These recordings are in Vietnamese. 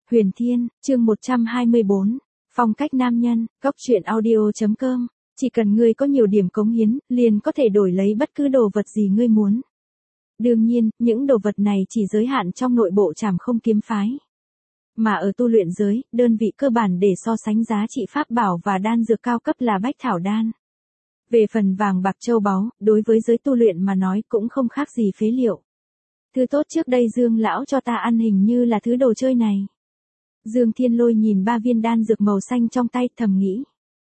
Huyền Thiên, chương 124, phong cách nam nhân, góc truyện audio.com, chỉ cần ngươi có nhiều điểm cống hiến, liền có thể đổi lấy bất cứ đồ vật gì ngươi muốn. Đương nhiên, những đồ vật này chỉ giới hạn trong nội bộ Trảm Không kiếm phái. Mà ở tu luyện giới, đơn vị cơ bản để so sánh giá trị pháp bảo và đan dược cao cấp là bách thảo đan. Về phần vàng bạc châu báu, đối với giới tu luyện mà nói cũng không khác gì phế liệu. Thứ tốt trước đây Dương lão cho ta ăn hình như là thứ đồ chơi này. Dương Thiên Lôi nhìn 3 viên đan dược màu xanh trong tay thầm nghĩ.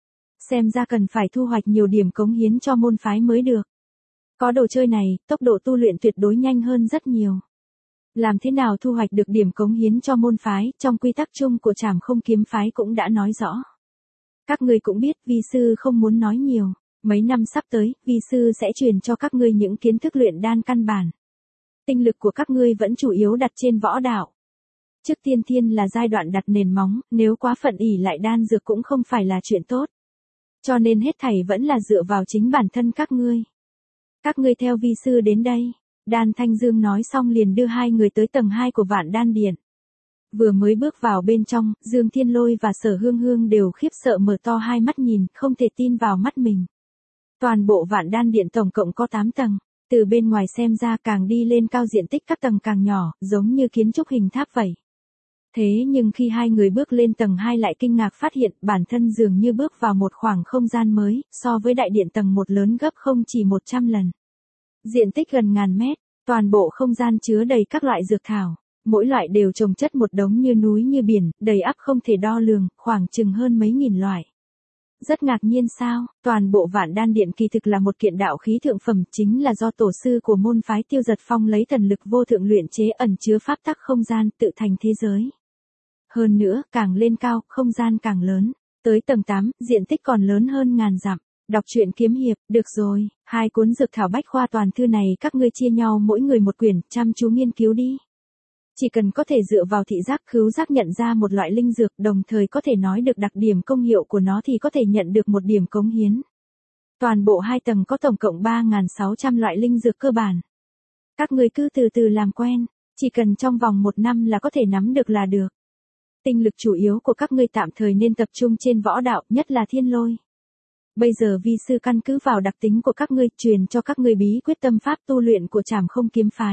Xem ra cần phải thu hoạch nhiều điểm cống hiến cho môn phái mới được. Có đồ chơi này, tốc độ tu luyện tuyệt đối nhanh hơn rất nhiều. Làm thế nào thu hoạch được điểm cống hiến cho môn phái, trong quy tắc chung của Trảm Không kiếm phái cũng đã nói rõ. Các ngươi cũng biết, vi sư không muốn nói nhiều, mấy năm sắp tới, vi sư sẽ truyền cho các ngươi những kiến thức luyện đan căn bản. Tinh lực của các ngươi vẫn chủ yếu đặt trên võ đạo. Trước tiên thiên là giai đoạn đặt nền móng, nếu quá phận ỷ lại đan dược cũng không phải là chuyện tốt. Cho nên hết thảy vẫn là dựa vào chính bản thân các ngươi. Các ngươi theo vi sư đến đây. Đan Thanh Dương nói xong liền đưa hai người tới tầng 2 của Vạn Đan Điện. Vừa mới bước vào bên trong, Dương Thiên Lôi và Sở Hương Hương đều khiếp sợ mở to hai mắt nhìn, không thể tin vào mắt mình. Toàn bộ Vạn Đan Điện tổng cộng có 8 tầng. Từ bên ngoài xem ra càng đi lên cao diện tích các tầng càng nhỏ, giống như kiến trúc hình tháp vậy. Thế nhưng khi hai người bước lên tầng 2 lại kinh ngạc phát hiện bản thân dường như bước vào một khoảng không gian mới, so với đại điện tầng 1 lớn gấp không chỉ 100 lần. Diện tích gần ngàn mét, toàn bộ không gian chứa đầy các loại dược thảo, mỗi loại đều chồng chất một đống như núi như biển, đầy ắp không thể đo lường, khoảng chừng hơn mấy nghìn loại. Rất ngạc nhiên sao, toàn bộ Vạn Đan Điện kỳ thực là một kiện đạo khí thượng phẩm, chính là do tổ sư của môn phái Tiêu Giật Phong lấy thần lực vô thượng luyện chế ẩn chứa pháp tắc không gian tự thành thế giới. Hơn nữa, càng lên cao, không gian càng lớn, tới tầng 8, diện tích còn lớn hơn ngàn dặm. Đọc truyện kiếm hiệp, được rồi, 2 cuốn dược thảo bách khoa toàn thư này các ngươi chia nhau mỗi người một quyển, chăm chú nghiên cứu đi. Chỉ cần có thể dựa vào thị giác khứu giác nhận ra một loại linh dược, đồng thời có thể nói được đặc điểm công hiệu của nó thì có thể nhận được một điểm cống hiến. Toàn bộ 2 tầng có tổng cộng 3.600 loại linh dược cơ bản. Các ngươi cứ từ từ làm quen, chỉ cần trong vòng 1 năm là có thể nắm được là được. Tinh lực chủ yếu của các ngươi tạm thời nên tập trung trên võ đạo, nhất là Thiên Lôi. Bây giờ vi sư căn cứ vào đặc tính của các ngươi truyền cho các ngươi bí quyết tâm pháp tu luyện của Trảm Không kiếm phái.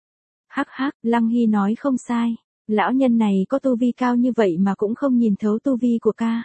Hắc hắc, Lăng Hy nói không sai, lão nhân này có tu vi cao như vậy mà cũng không nhìn thấu tu vi của ca.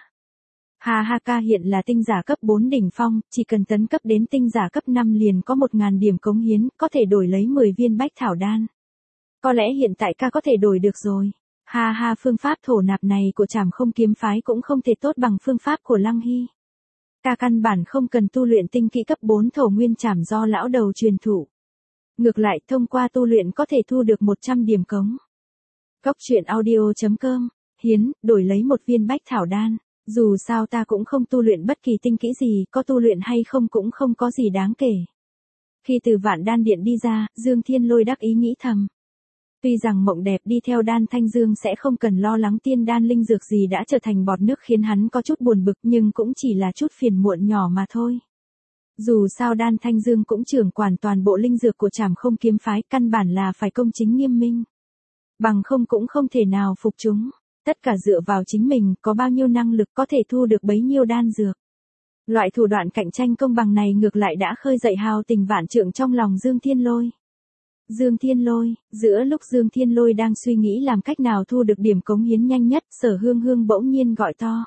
Hà ha, ca hiện là tinh giả cấp 4 đỉnh phong, chỉ cần tấn cấp đến tinh giả cấp 5 liền có 1.000 điểm cống hiến, có thể đổi lấy 10 viên bách thảo đan. Có lẽ hiện tại ca có thể đổi được rồi. Ha ha, phương pháp thổ nạp này của Trảm Không kiếm phái cũng không thể tốt bằng phương pháp của Lăng Hy. Ta căn bản không cần tu luyện tinh kỹ cấp 4 thổ nguyên trảm do lão đầu truyền thụ. Ngược lại, thông qua tu luyện có thể thu được 100 điểm cống. Góc truyện audio.com, hiến, đổi lấy 1 viên bách thảo đan. Dù sao ta cũng không tu luyện bất kỳ tinh kỹ gì, có tu luyện hay không cũng không có gì đáng kể. Khi từ Vạn Đan Điện đi ra, Dương Thiên Lôi đắc ý nghĩ thầm. Tuy rằng mộng đẹp đi theo Đan Thanh Dương sẽ không cần lo lắng tiên đan linh dược gì đã trở thành bọt nước khiến hắn có chút buồn bực, nhưng cũng chỉ là chút phiền muộn nhỏ mà thôi. Dù sao Đan Thanh Dương cũng trưởng quản toàn bộ linh dược của Trảm Không kiếm phái, căn bản là phải công chính nghiêm minh. Bằng không cũng không thể nào phục chúng. Tất cả dựa vào chính mình, có bao nhiêu năng lực có thể thu được bấy nhiêu đan dược. Loại thủ đoạn cạnh tranh công bằng này ngược lại đã khơi dậy hào tình vạn trượng trong lòng Dương Thiên Lôi. Dương Thiên Lôi, giữa lúc Dương Thiên Lôi đang suy nghĩ làm cách nào thu được điểm cống hiến nhanh nhất, Sở Hương Hương bỗng nhiên gọi to.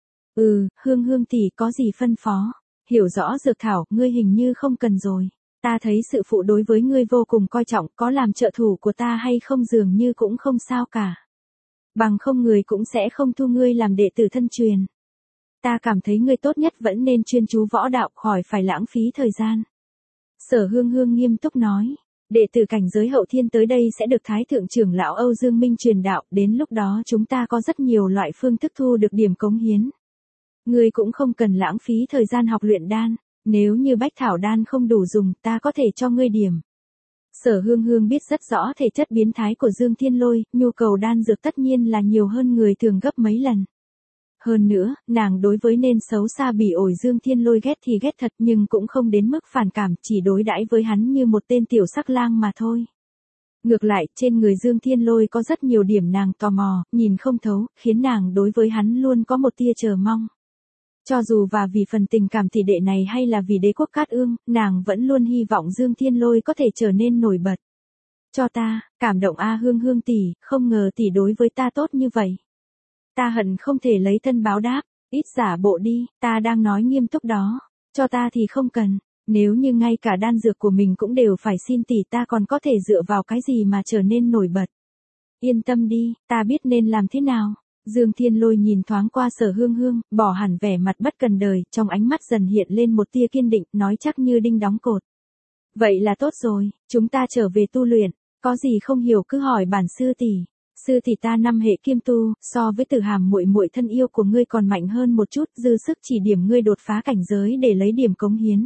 Hương Hương tỷ có gì phân phó? Hiểu rõ dược thảo, ngươi hình như không cần rồi. Ta thấy sự phụ đối với ngươi vô cùng coi trọng, có làm trợ thủ của ta hay không dường như cũng không sao cả. Bằng không người cũng sẽ không thu ngươi làm đệ tử thân truyền. Ta cảm thấy ngươi tốt nhất vẫn nên chuyên chú võ đạo, khỏi phải lãng phí thời gian. Sở Hương Hương nghiêm túc nói. Đệ tử cảnh giới hậu thiên tới đây sẽ được Thái Thượng trưởng lão Âu Dương Minh truyền đạo, đến lúc đó chúng ta có rất nhiều loại phương thức thu được điểm cống hiến. Ngươi cũng không cần lãng phí thời gian học luyện đan, nếu như bách thảo đan không đủ dùng, ta có thể cho ngươi điểm. Sở Hương Hương biết rất rõ thể chất biến thái của Dương Thiên Lôi, nhu cầu đan dược tất nhiên là nhiều hơn người thường gấp mấy lần. Hơn nữa, nàng đối với nên xấu xa bỉ ổi Dương Thiên Lôi ghét thì ghét thật nhưng cũng không đến mức phản cảm, chỉ đối đãi với hắn như một tên tiểu sắc lang mà thôi. Ngược lại, trên người Dương Thiên Lôi có rất nhiều điểm nàng tò mò, nhìn không thấu, khiến nàng đối với hắn luôn có một tia chờ mong. Cho dù và vì phần tình cảm tỷ đệ này hay là vì đế quốc Cát Ương, nàng vẫn luôn hy vọng Dương Thiên Lôi có thể trở nên nổi bật. Cho ta, cảm động a Hương Hương tỷ, không ngờ tỷ đối với ta tốt như vậy. Ta hận không thể lấy thân báo đáp, ít giả bộ đi, ta đang nói nghiêm túc đó. Cho ta thì không cần, nếu như ngay cả đan dược của mình cũng đều phải xin tỷ ta còn có thể dựa vào cái gì mà trở nên nổi bật. Yên tâm đi, ta biết nên làm thế nào. Dương Thiên Lôi nhìn thoáng qua Sở Hương Hương, bỏ hẳn vẻ mặt bất cần đời, trong ánh mắt dần hiện lên một tia kiên định, nói chắc như đinh đóng cột. Vậy là tốt rồi, chúng ta trở về tu luyện, có gì không hiểu cứ hỏi bản sư tỷ. Sư tỷ ta năm hệ kiêm tu, so với Tử Hàm muội muội thân yêu của ngươi còn mạnh hơn một chút, dư sức chỉ điểm ngươi đột phá cảnh giới để lấy điểm cống hiến.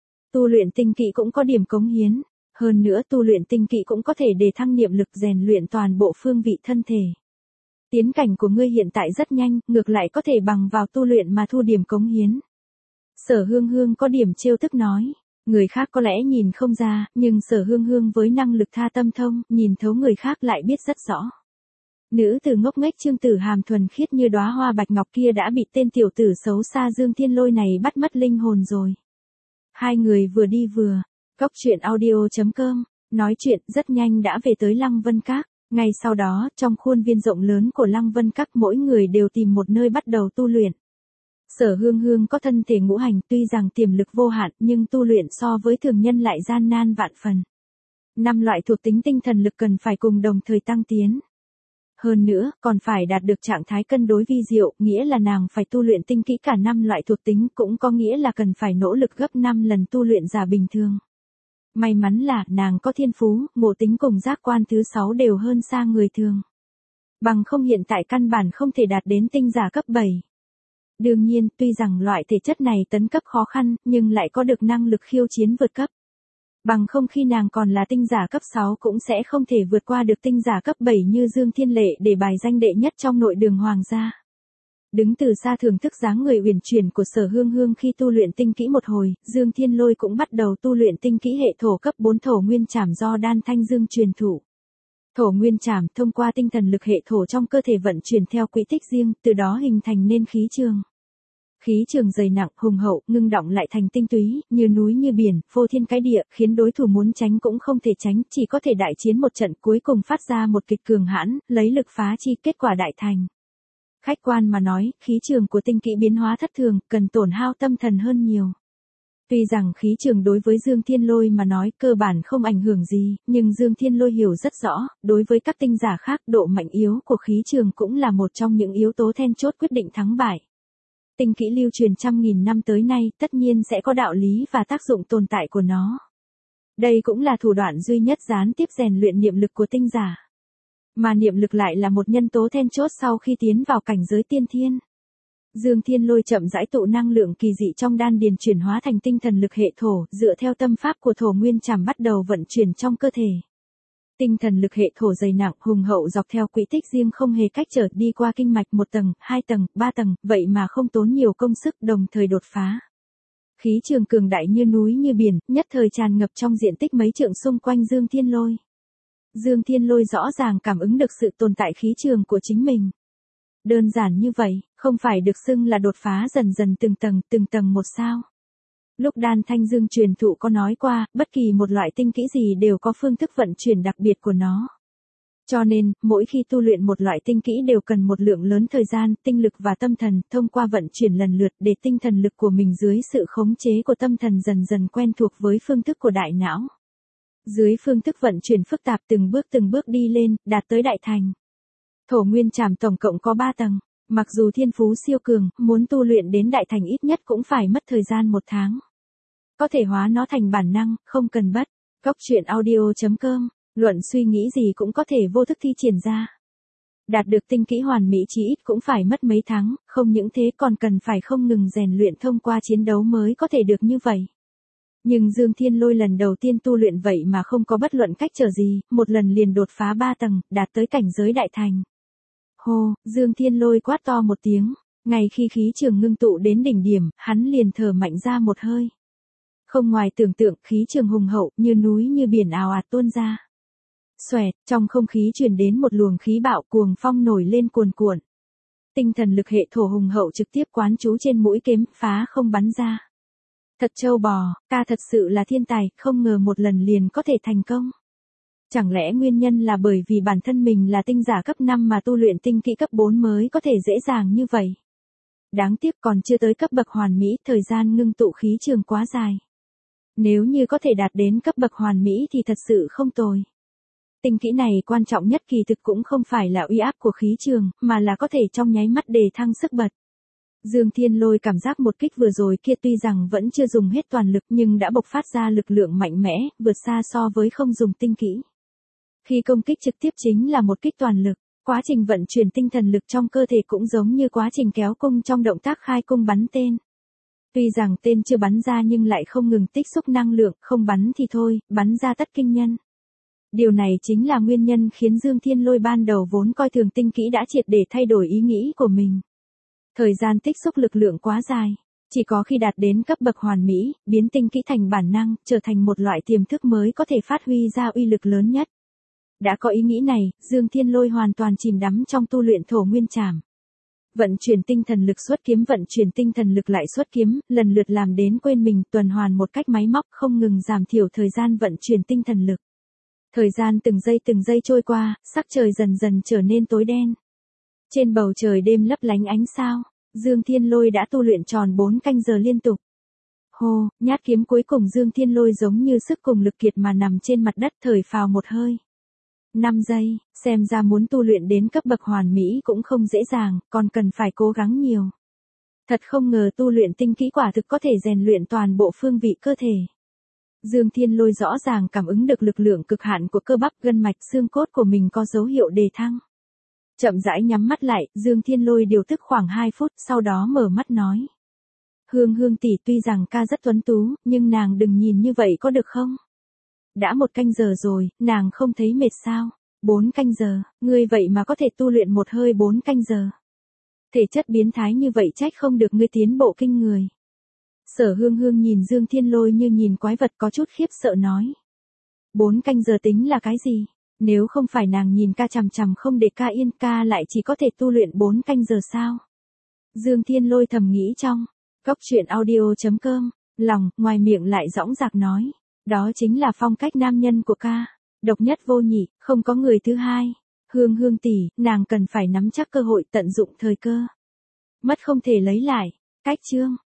Tu luyện tinh kỵ cũng có điểm cống hiến, hơn nữa tu luyện tinh kỵ cũng có thể để thăng niệm lực rèn luyện toàn bộ phương vị thân thể. Tiến cảnh của ngươi hiện tại rất nhanh, ngược lại có thể bằng vào tu luyện mà thu điểm cống hiến. Sở Hương Hương có điểm trêu tức nói. Người khác có lẽ nhìn không ra, nhưng Sở Hương Hương với năng lực tha tâm thông, nhìn thấu người khác lại biết rất rõ. Nữ tử ngốc nghếch Trương Tử Hàm thuần khiết như đóa hoa bạch ngọc kia đã bị tên tiểu tử xấu xa Dương Thiên Lôi này bắt mất linh hồn rồi. Hai người vừa đi vừa, Cốc Truyện Audio.com, nói chuyện rất nhanh đã về tới Lăng Vân Các. Ngay sau đó, trong khuôn viên rộng lớn của Lăng Vân Các mỗi người đều tìm một nơi bắt đầu tu luyện. Sở Hương Hương có thân thể ngũ hành tuy rằng tiềm lực vô hạn nhưng tu luyện so với thường nhân lại gian nan vạn phần. 5 loại thuộc tính tinh thần lực cần phải cùng đồng thời tăng tiến. Hơn nữa, còn phải đạt được trạng thái cân đối vi diệu, nghĩa là nàng phải tu luyện tinh kỹ cả 5 loại thuộc tính cũng có nghĩa là cần phải nỗ lực gấp 5 lần tu luyện giả bình thường. May mắn là nàng có thiên phú, ngộ tính cùng giác quan thứ 6 đều hơn xa người thường. Bằng không hiện tại căn bản không thể đạt đến tinh giả cấp 7. Đương nhiên, tuy rằng loại thể chất này tấn cấp khó khăn, nhưng lại có được năng lực khiêu chiến vượt cấp. Bằng không khi nàng còn là tinh giả cấp 6 cũng sẽ không thể vượt qua được tinh giả cấp 7 như Dương Thiên Lệ để bài danh đệ nhất trong nội đường hoàng gia. Đứng từ xa thưởng thức dáng người uyển chuyển của Sở Hương Hương khi tu luyện tinh kỹ một hồi, Dương Thiên Lôi cũng bắt đầu tu luyện tinh kỹ hệ thổ cấp 4 thổ nguyên trảm do Đan Thanh Dương truyền thụ. Thổ nguyên trảm thông qua tinh thần lực hệ thổ trong cơ thể vận chuyển theo quỹ tích riêng, từ đó hình thành nên khí trường. Khí trường dày nặng, hùng hậu, ngưng đọng lại thành tinh túy, như núi như biển, phô thiên cái địa, khiến đối thủ muốn tránh cũng không thể tránh, chỉ có thể đại chiến một trận cuối cùng phát ra một kịch cường hãn, lấy lực phá chi, kết quả đại thành. Khách quan mà nói, khí trường của tinh kỹ biến hóa thất thường, cần tổn hao tâm thần hơn nhiều. Tuy rằng khí trường đối với Dương Thiên Lôi mà nói cơ bản không ảnh hưởng gì, nhưng Dương Thiên Lôi hiểu rất rõ, đối với các tinh giả khác độ mạnh yếu của khí trường cũng là một trong những yếu tố then chốt quyết định thắng bại. Tinh kỹ lưu truyền trăm nghìn năm tới nay tất nhiên sẽ có đạo lý và tác dụng tồn tại của nó. Đây cũng là thủ đoạn duy nhất gián tiếp rèn luyện niệm lực của tinh giả. Mà niệm lực lại là một nhân tố then chốt sau khi tiến vào cảnh giới tiên thiên. Dương Thiên Lôi chậm rãi tụ năng lượng kỳ dị trong đan điền chuyển hóa thành tinh thần lực hệ thổ, dựa theo tâm pháp của thổ nguyên trảm bắt đầu vận chuyển trong cơ thể. Tinh thần lực hệ thổ dày nặng, hùng hậu dọc theo quỹ tích riêng không hề cách trở đi qua kinh mạch 1 tầng, 2 tầng, 3 tầng, vậy mà không tốn nhiều công sức đồng thời đột phá. Khí trường cường đại như núi như biển, nhất thời tràn ngập trong diện tích mấy trượng xung quanh Dương Thiên Lôi. Dương Thiên Lôi rõ ràng cảm ứng được sự tồn tại khí trường của chính mình. Đơn giản như vậy, không phải được xưng là đột phá dần dần từng tầng một sao. Lúc Đan Thanh Dương truyền thụ có nói qua, bất kỳ một loại tinh kỹ gì đều có phương thức vận chuyển đặc biệt của nó. Cho nên, mỗi khi tu luyện một loại tinh kỹ đều cần một lượng lớn thời gian, tinh lực và tâm thần, thông qua vận chuyển lần lượt để tinh thần lực của mình dưới sự khống chế của tâm thần dần dần quen thuộc với phương thức của đại não. Dưới phương thức vận chuyển phức tạp từng bước đi lên, đạt tới đại thành. Thổ nguyên trảm tổng cộng có 3 tầng. Mặc dù thiên phú siêu cường, muốn tu luyện đến đại thành ít nhất cũng phải mất thời gian 1 tháng. Có thể hóa nó thành bản năng, không cần bất. Cốc Truyện Audio.com, luận suy nghĩ gì cũng có thể vô thức thi triển ra. Đạt được tinh kỹ hoàn mỹ chí ít cũng phải mất mấy tháng, không những thế còn cần phải không ngừng rèn luyện thông qua chiến đấu mới có thể được như vậy. Nhưng Dương Thiên Lôi lần đầu tiên tu luyện vậy mà không có bất luận cách trở gì, một lần liền đột phá 3 tầng, đạt tới cảnh giới đại thành. Hô, Dương Thiên Lôi quát to một tiếng, ngay khi khí trường ngưng tụ đến đỉnh điểm, hắn liền thở mạnh ra một hơi. Không ngoài tưởng tượng, khí trường hùng hậu, như núi như biển ào ạt tuôn ra. Xoẹt, trong không khí truyền đến một luồng khí bạo, cuồng phong nổi lên cuồn cuộn. Tinh thần lực hệ thổ hùng hậu trực tiếp quán trú trên mũi kiếm, phá không bắn ra. Thật trâu bò, ca thật sự là thiên tài, không ngờ một lần liền có thể thành công. Chẳng lẽ nguyên nhân là bởi vì bản thân mình là tinh giả cấp 5 mà tu luyện tinh kỹ cấp 4 mới có thể dễ dàng như vậy? Đáng tiếc còn chưa tới cấp bậc hoàn mỹ, thời gian ngưng tụ khí trường quá dài. Nếu như có thể đạt đến cấp bậc hoàn mỹ thì thật sự không tồi. Tinh kỹ này quan trọng nhất kỳ thực cũng không phải là uy áp của khí trường, mà là có thể trong nháy mắt đề thăng sức bật. Dương Thiên Lôi cảm giác một kích vừa rồi kia tuy rằng vẫn chưa dùng hết toàn lực nhưng đã bộc phát ra lực lượng mạnh mẽ, vượt xa so với không dùng tinh kỹ. Khi công kích trực tiếp chính là một kích toàn lực, quá trình vận chuyển tinh thần lực trong cơ thể cũng giống như quá trình kéo cung trong động tác khai cung bắn tên. Tuy rằng tên chưa bắn ra nhưng lại không ngừng tích xúc năng lượng, không bắn thì thôi, bắn ra tất kinh nhân. Điều này chính là nguyên nhân khiến Dương Thiên Lôi ban đầu vốn coi thường tinh kỹ đã triệt để thay đổi ý nghĩ của mình. Thời gian tích xúc lực lượng quá dài, chỉ có khi đạt đến cấp bậc hoàn mỹ, biến tinh kỹ thành bản năng, trở thành một loại tiềm thức mới có thể phát huy ra uy lực lớn nhất. Đã có ý nghĩ này, Dương Thiên Lôi hoàn toàn chìm đắm trong tu luyện thổ nguyên trảm. Vận chuyển tinh thần lực xuất kiếm, vận chuyển tinh thần lực lại xuất kiếm, lần lượt làm đến quên mình, tuần hoàn một cách máy móc, không ngừng giảm thiểu thời gian vận chuyển tinh thần lực. Thời gian từng giây trôi qua, sắc trời dần dần trở nên tối đen. Trên bầu trời đêm lấp lánh ánh sao, Dương Thiên Lôi đã tu luyện tròn 4 canh giờ liên tục. Hô, nhát kiếm cuối cùng Dương Thiên Lôi giống như sức cùng lực kiệt mà nằm trên mặt đất, thở phào một hơi. 5 giây, xem ra muốn tu luyện đến cấp bậc hoàn mỹ cũng không dễ dàng, còn cần phải cố gắng nhiều. Thật không ngờ tu luyện tinh kỹ quả thực có thể rèn luyện toàn bộ phương vị cơ thể. Dương Thiên Lôi rõ ràng cảm ứng được lực lượng cực hạn của cơ bắp, gân mạch, xương cốt của mình có dấu hiệu đề thăng. Chậm rãi nhắm mắt lại, Dương Thiên Lôi điều tức khoảng 2 phút, sau đó mở mắt nói. Hương tỷ, tuy rằng ca rất tuấn tú, nhưng nàng đừng nhìn như vậy có được không? Đã 1 canh giờ rồi, nàng không thấy mệt sao? 4 canh giờ, ngươi vậy mà có thể tu luyện một hơi 4 canh giờ. Thể chất biến thái như vậy trách không được ngươi tiến bộ kinh người. Sở Hương nhìn Dương Thiên Lôi như nhìn quái vật, có chút khiếp sợ nói. 4 canh giờ tính là cái gì? Nếu không phải nàng nhìn ca chằm chằm không để ca yên, ca lại chỉ có thể tu luyện 4 canh giờ sao? Dương Thiên Lôi thầm nghĩ trong. Góc truyện audio.com, lòng, ngoài miệng lại dõng dạc nói. Đó chính là phong cách nam nhân của ca. Độc nhất vô nhị, không có người thứ hai. Hương tỷ, nàng cần phải nắm chắc cơ hội, tận dụng thời cơ. Mất không thể lấy lại. Cách chương.